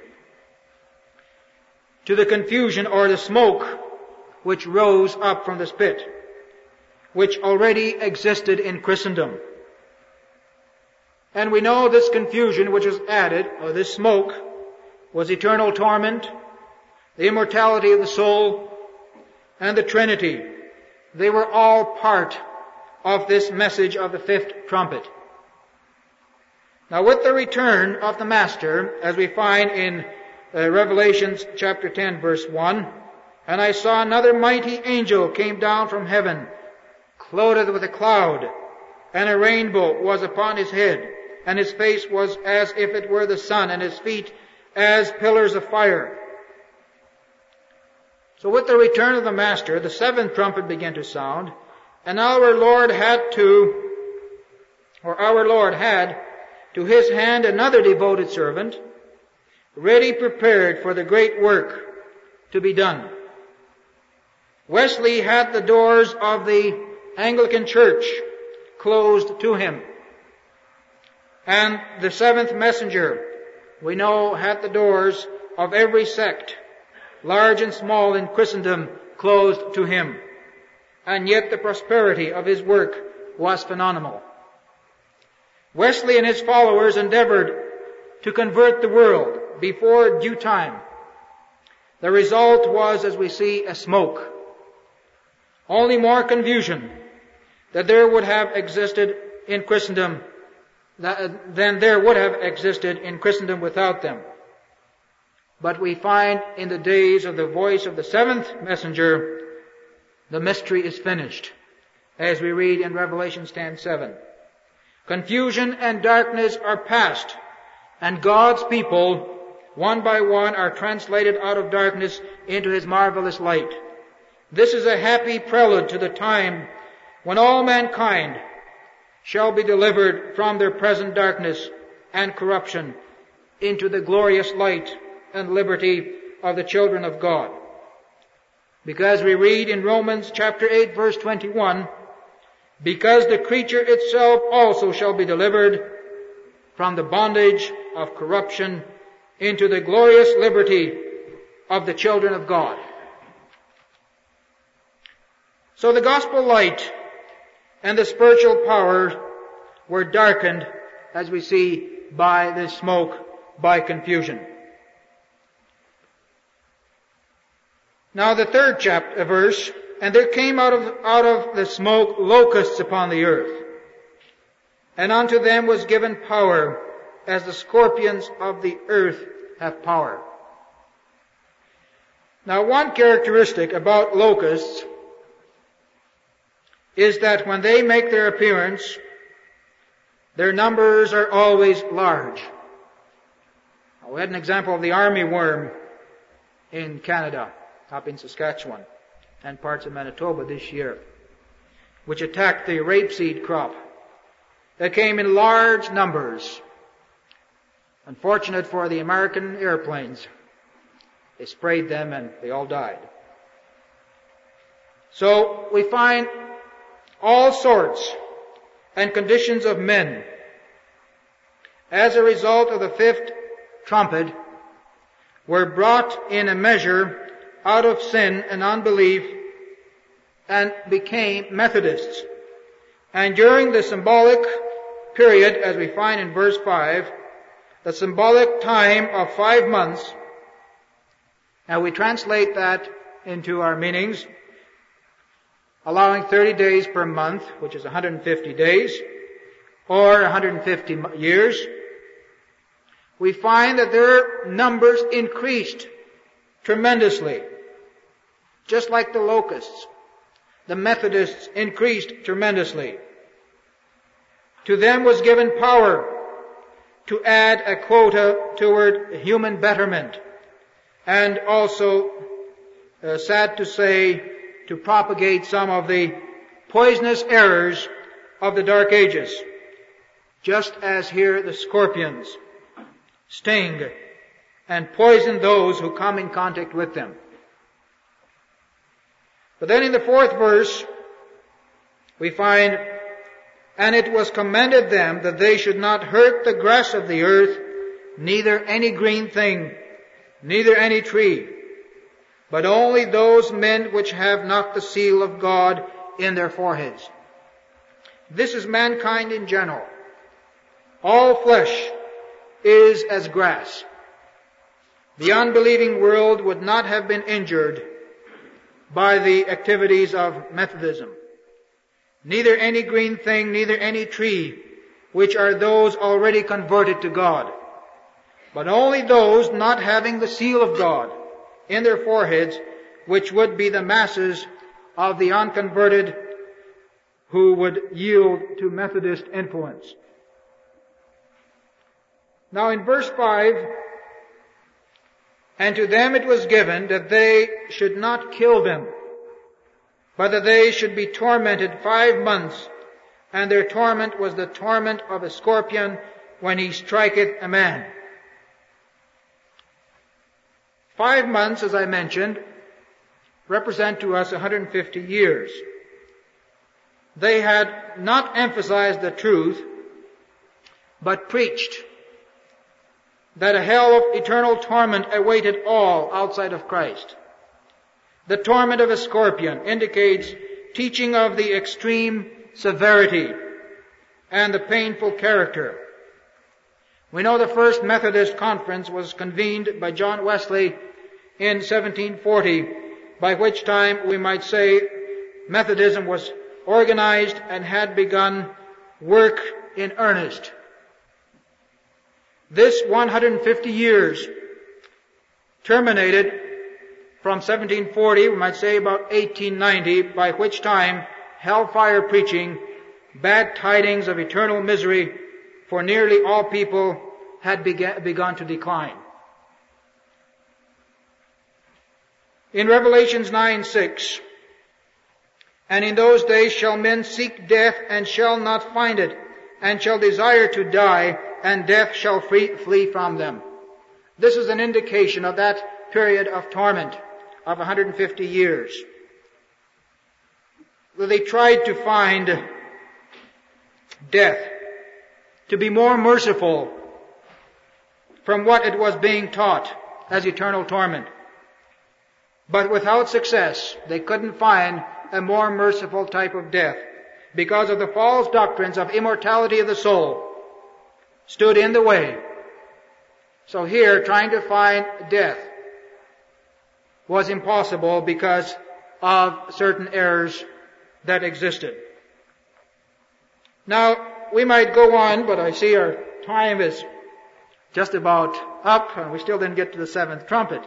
S4: or the smoke which rose up from this pit, which already existed in Christendom. And we know this confusion which was added, or this smoke, was eternal torment, the immortality of the soul, and the Trinity. They were all part of this message of the fifth trumpet. Now with the return of the Master, as we find in Revelations chapter 10 verse 1, and I saw another mighty angel came down from heaven, clothed with a cloud, and a rainbow was upon his head, and his face was as if it were the sun, and his feet as pillars of fire. So with the return of the Master, the seventh trumpet began to sound, and our Lord had to his hand another devoted servant, ready prepared for the great work to be done. Wesley had the doors of the Anglican Church closed to him. And the seventh messenger, we know, had the doors of every sect, large and small in Christendom, closed to him. And yet the prosperity of his work was phenomenal. Wesley and his followers endeavored to convert the world before due time. The result was, as we see, a smoke. Only more confusion that there would have existed in Christendom than there would have existed in Christendom without them. But we find in the days of the voice of the seventh messenger, the mystery is finished, as we read in Revelation 10:7. Confusion and darkness are past, and God's people, one by one, are translated out of darkness into His marvelous light. This is a happy prelude to the time when all mankind shall be delivered from their present darkness and corruption into the glorious light and liberty of the children of God. Because we read in Romans chapter 8 verse 21, because the creature itself also shall be delivered from the bondage of corruption into the glorious liberty of the children of God. So the gospel light and the spiritual power were darkened, as we see, by this smoke, by confusion. Now the third verse, and there came out of the smoke locusts upon the earth, and unto them was given power, as the scorpions of the earth have power. Now one characteristic about locusts is that when they make their appearance, their numbers are always large. Now, we had an example of the army worm in Canada, up in Saskatchewan, and parts of Manitoba this year, which attacked the rapeseed crop. They came in large numbers. Unfortunate for the American airplanes. They sprayed them and they all died. So we find all sorts and conditions of men as a result of the fifth trumpet were brought in a measure out of sin and unbelief and became Methodists. And during the symbolic period, as we find in verse 5, the symbolic time of 5 months, now we translate that into our meanings, allowing 30 days per month, which is 150 days, or 150 years, we find that their numbers increased tremendously. Just like the locusts, the Methodists increased tremendously. To them was given power to add a quota toward human betterment, and also, sad to say, to propagate some of the poisonous errors of the Dark Ages, just as here the scorpions sting and poison those who come in contact with them. But then in the fourth verse, we find, and it was commanded them that they should not hurt the grass of the earth, neither any green thing, neither any tree, but only those men which have not the seal of God in their foreheads. This is mankind in general. All flesh is as grass. The unbelieving world would not have been injured by the activities of Methodism. Neither any green thing, neither any tree, which are those already converted to God, but only those not having the seal of God in their foreheads, which would be the masses of the unconverted who would yield to Methodist influence. Now in verse 5, and to them it was given that they should not kill them, but that they should be tormented 5 months, and their torment was the torment of a scorpion when he striketh a man. 5 months, as I mentioned, represent to us 150 years. They had not emphasized the truth, but preached that a hell of eternal torment awaited all outside of Christ. The torment of a scorpion indicates teaching of the extreme severity and the painful character. We know the first Methodist conference was convened by John Wesley in 1740, by which time we might say Methodism was organized and had begun work in earnest. This 150 years terminated from 1740, we might say about 1890, by which time hellfire preaching, bad tidings of eternal misery for nearly all people had begun to decline. In Revelations 9:6, "And in those days shall men seek death, and shall not find it, and shall desire to die, and death shall flee from them." This is an indication of that period of torment of 150 years. They tried to find death to be more merciful from what it was being taught as eternal torment. But without success, they couldn't find a more merciful type of death because of the false doctrines of immortality of the soul stood in the way. So here, trying to find death was impossible because of certain errors that existed. Now, we might go on, but I see our time is just about up, and we still didn't get to the seventh trumpet.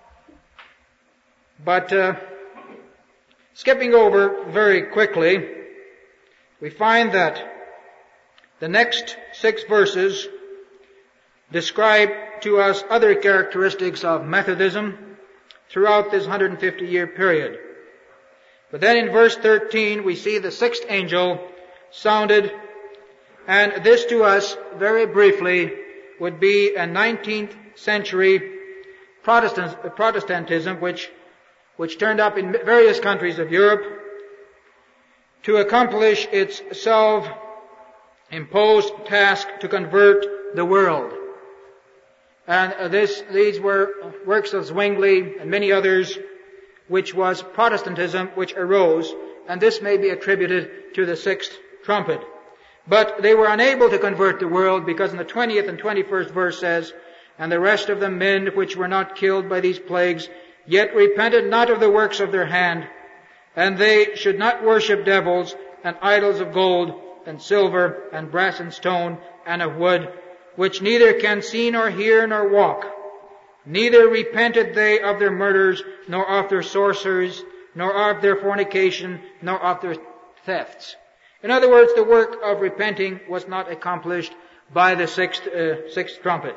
S4: But skipping over very quickly, we find that the next 6 verses describe to us other characteristics of Methodism throughout this 150-year period. But then in verse 13 we see the 6th angel sounded, and this to us, very briefly, would be a 19th century Protestantism which turned up in various countries of Europe to accomplish its self-imposed task to convert the world. And these were works of Zwingli and many others, which was Protestantism which arose, and this may be attributed to the 6th trumpet. But they were unable to convert the world because in the 20th and 21st verse says, "And the rest of the men which were not killed by these plagues yet repented not of the works of their hand, and they should not worship devils and idols of gold and silver and brass and stone and of wood, which neither can see nor hear nor walk. Neither repented they of their murders, nor of their sorceries, nor of their fornication, nor of their thefts." In other words, the work of repenting was not accomplished by the sixth trumpet.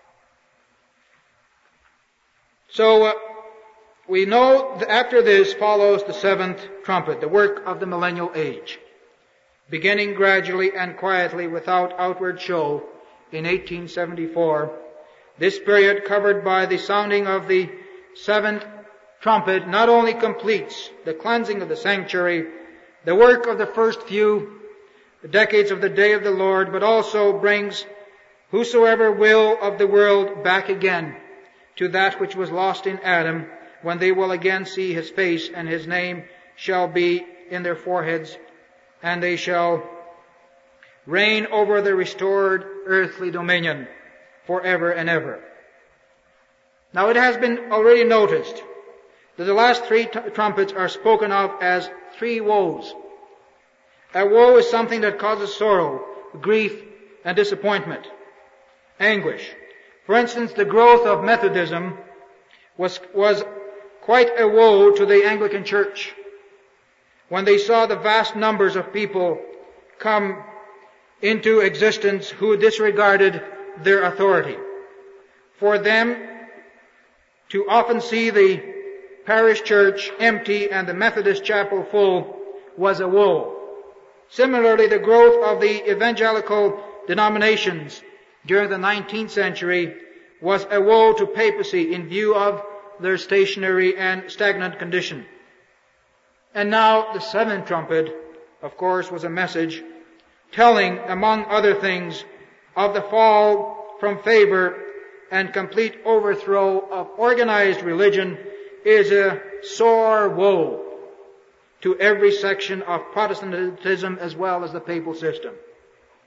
S4: So we know that after this follows the 7th trumpet, the work of the millennial age, beginning gradually and quietly without outward show in 1874. This period covered by the sounding of the 7th trumpet not only completes the cleansing of the sanctuary, the work of the first few decades of the day of the Lord, but also brings whosoever will of the world back again to that which was lost in Adam, when they will again see his face, and his name shall be in their foreheads, and they shall reign over the restored earthly dominion forever and ever. Now it has been already noticed that the last 3 trumpets are spoken of as 3 woes. A woe is something that causes sorrow, grief, and disappointment, anguish. For instance, the growth of Methodism was quite a woe to the Anglican Church when they saw the vast numbers of people come into existence who disregarded their authority. For them to often see the parish church empty and the Methodist chapel full was a woe. Similarly, the growth of the evangelical denominations during the 19th century was a woe to papacy in view of their stationary and stagnant condition. And now the 7th trumpet, of course, was a message telling, among other things, of the fall from favor and complete overthrow of organized religion is a sore woe to every section of Protestantism as well as the papal system.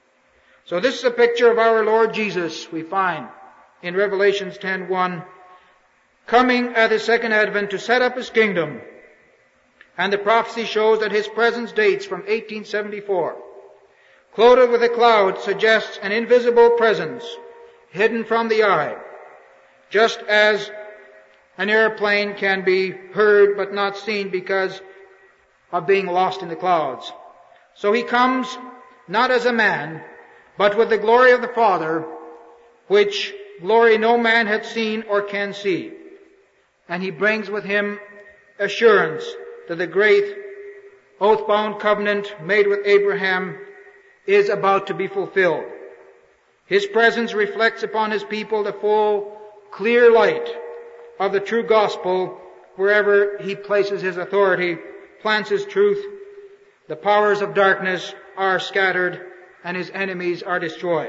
S4: So this is a picture of our Lord Jesus, we find in Revelations 10:1, coming at His second advent to set up His kingdom. And the prophecy shows that His presence dates from 1874. Clothed with a cloud suggests an invisible presence hidden from the eye, just as an airplane can be heard but not seen because of being lost in the clouds. So He comes not as a man, but with the glory of the Father, which glory no man hath seen or can see. And He brings with Him assurance that the great oath-bound covenant made with Abraham is about to be fulfilled. His presence reflects upon His people the full, clear light of the true gospel wherever He places His authority, plants His truth. The powers of darkness are scattered and His enemies are destroyed.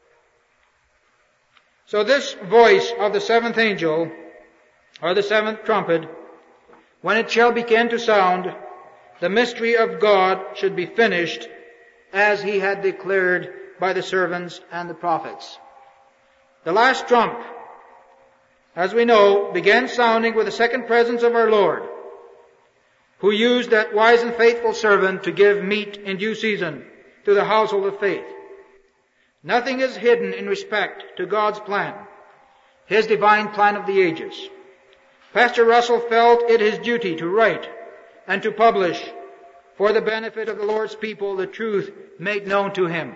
S4: So this voice of the seventh angel, or the seventh trumpet, when it shall begin to sound, the mystery of God should be finished as He had declared by the servants and the prophets. The last trump, as we know, began sounding with the second presence of our Lord, who used that wise and faithful servant to give meat in due season to the household of faith. Nothing is hidden in respect to God's plan, His divine plan of the ages. Pastor Russell felt it his duty to write and to publish for the benefit of the Lord's people the truth made known to him.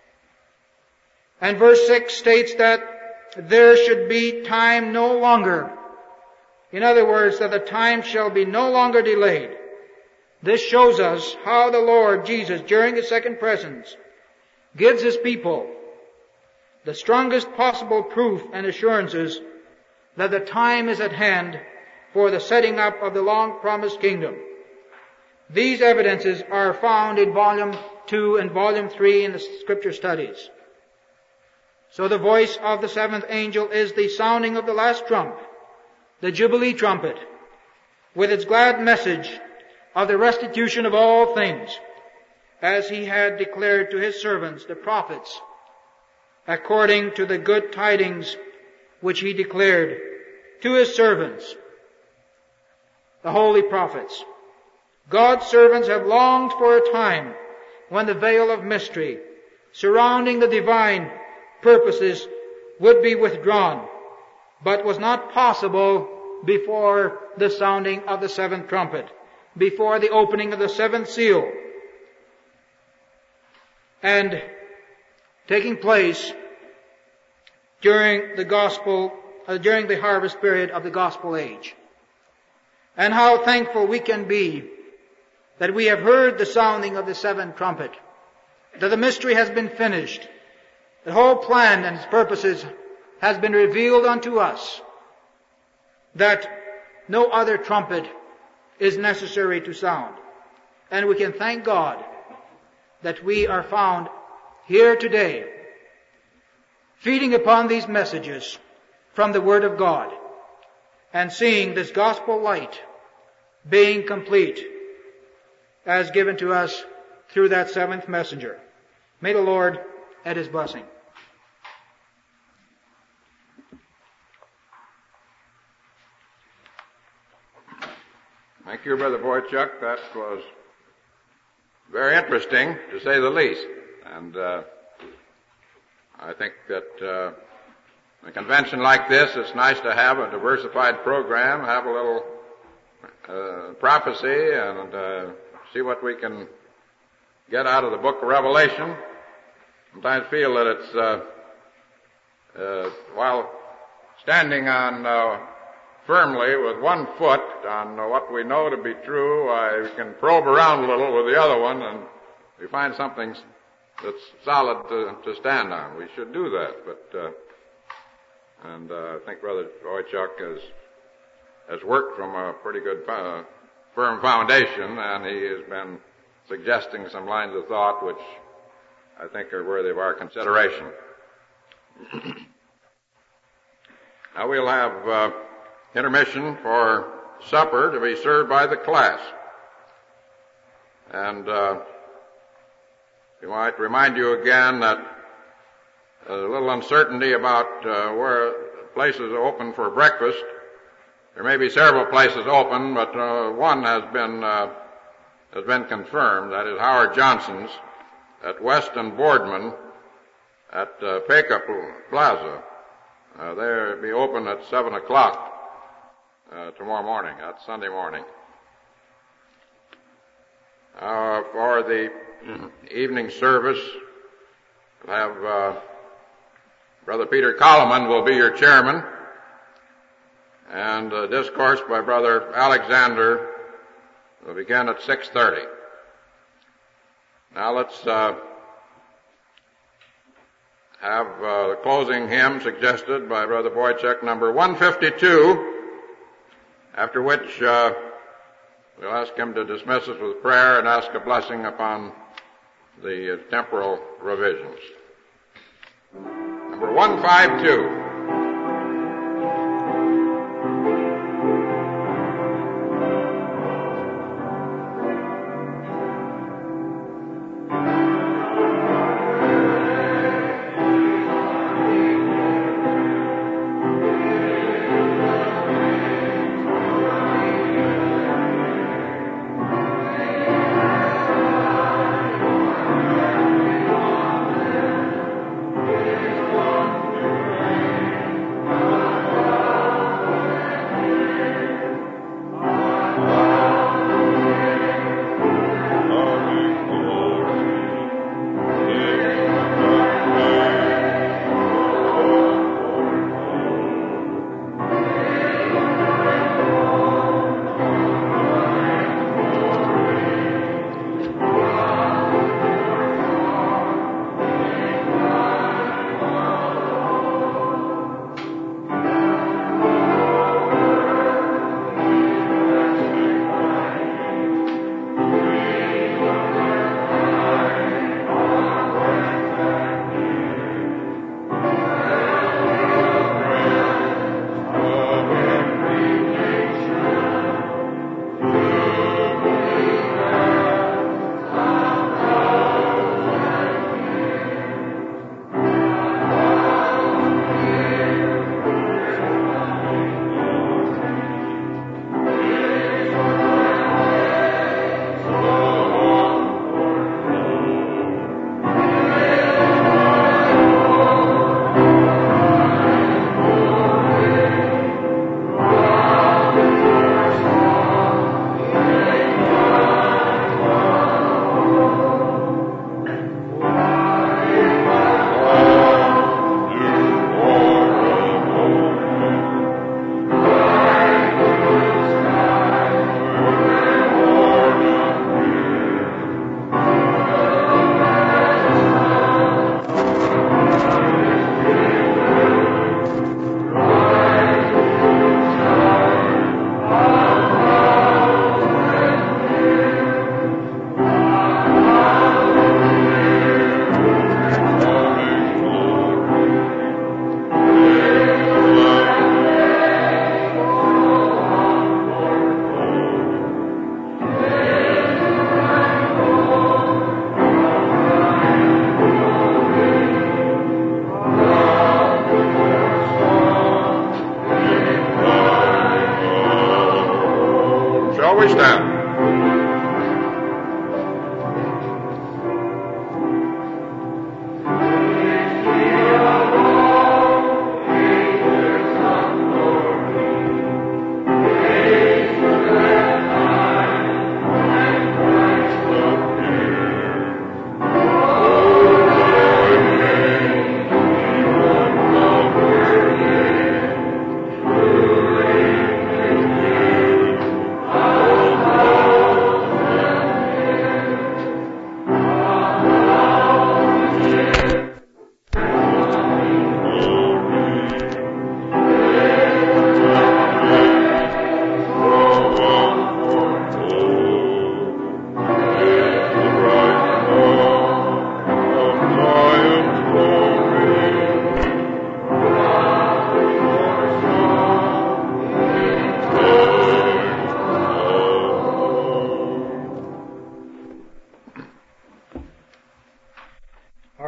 S4: And verse 6 states that there should be time no longer. In other words, that the time shall be no longer delayed. This shows us how the Lord Jesus, during His second presence, gives His people the strongest possible proof and assurances that the time is at hand for the setting up of the long-promised kingdom. These evidences are found in Volume 2 and Volume 3 in the Scripture Studies. So the voice of the seventh angel is the sounding of the last trump, the Jubilee trumpet, with its glad message of the restitution of all things, as He had declared to His servants, the prophets, according to the good tidings which He declared to His servants, the holy prophets. God's servants have longed for a time when the veil of mystery surrounding the divine purposes would be withdrawn, but was not possible before the sounding of the seventh trumpet, before the opening of the seventh seal, and taking place during the harvest period of the gospel age. And how thankful we can be that we have heard the sounding of the seventh trumpet, that the mystery has been finished, the whole plan and its purposes has been revealed unto us, that no other trumpet is necessary to sound. And we can thank God that we are found here today, feeding upon these messages from the Word of God, and seeing this gospel light being complete as given to us through that seventh messenger. May the Lord add His blessing.
S1: Thank you, Brother Boychuk. That was very interesting, to say the least. And I think that a convention like this, it's nice to have a diversified program, have a little prophecy, and see what we can get out of the book of Revelation. Sometimes feel that it's while standing on firmly with one foot on what we know to be true, I can probe around a little with the other one, and we find something that's solid to stand on. We should do that, but I think Brother Wojciech has worked from a pretty good firm foundation, and he has been suggesting some lines of thought which I think are worthy of our consideration. Now we'll have intermission for supper to be served by the class. And we might remind you again that a little uncertainty about where places are open for breakfast. There may be several places open, but one has been confirmed. That is Howard Johnson's at West and Boardman at Pecos Plaza. They'll be open at 7 o'clock tomorrow morning. That's Sunday morning. For the evening service, we'll have Brother Peter Coleman will be your chairman, and a discourse by Brother Alexander will begin at 6:30. Now let's have the closing hymn suggested by Brother Boychuk, number 152, after which we'll ask him to dismiss us with prayer and ask a blessing upon the temporal revisions. Number 152.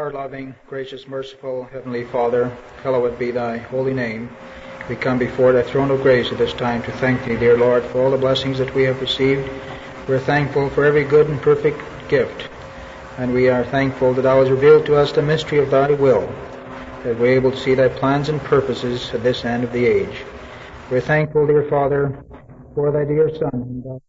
S4: Our loving, gracious, merciful Heavenly Father, hallowed be thy holy name. We come before thy throne of grace at this time to thank thee, dear Lord, for all the blessings that we have received. We're thankful for every good and perfect gift. And we are thankful that thou hast revealed to us the mystery of thy will, that we're able to see thy plans and purposes at this end of the age. We're thankful, dear Father, for thy dear Son, whom thou